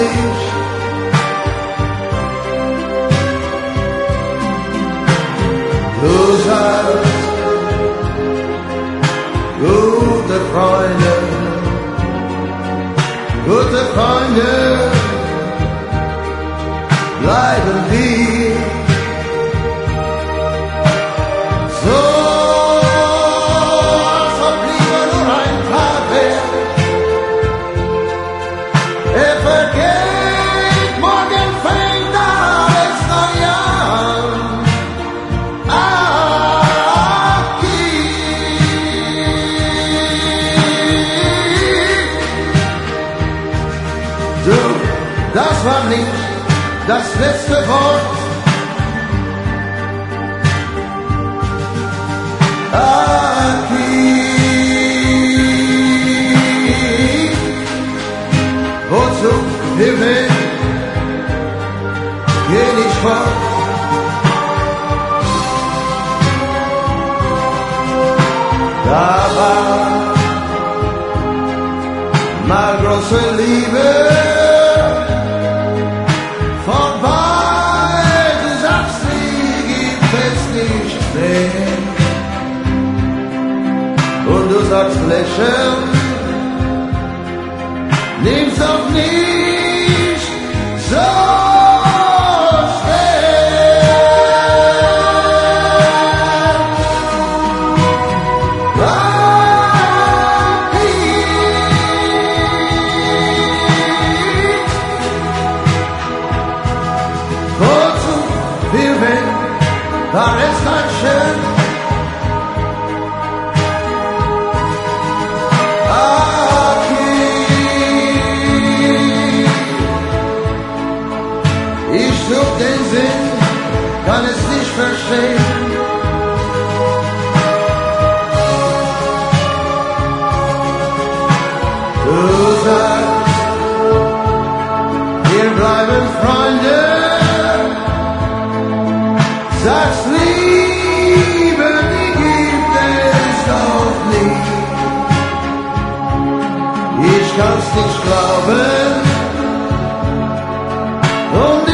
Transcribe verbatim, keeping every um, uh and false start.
nicht. Du sagst, gute Freunde, gute Freunde, bleiben wir. So, als ob Liebe nur ein Tag wäre. Er vergeht, morgen fängt alles neu an. Aquí. Du, das war nicht das letzte Wort. Aquí. Wozu Himmel geh nicht fort? Da war mal große Liebe. Und du sagst lächeln, nimm's auch nicht so schwer. Wozu wir wenn, war es dann schön. Den Sinn kann es nicht verstehen. Du sagst, wir bleiben Freunde. Sagst, Liebe, die gibt es doch nicht. Ich kann's nicht glauben. Und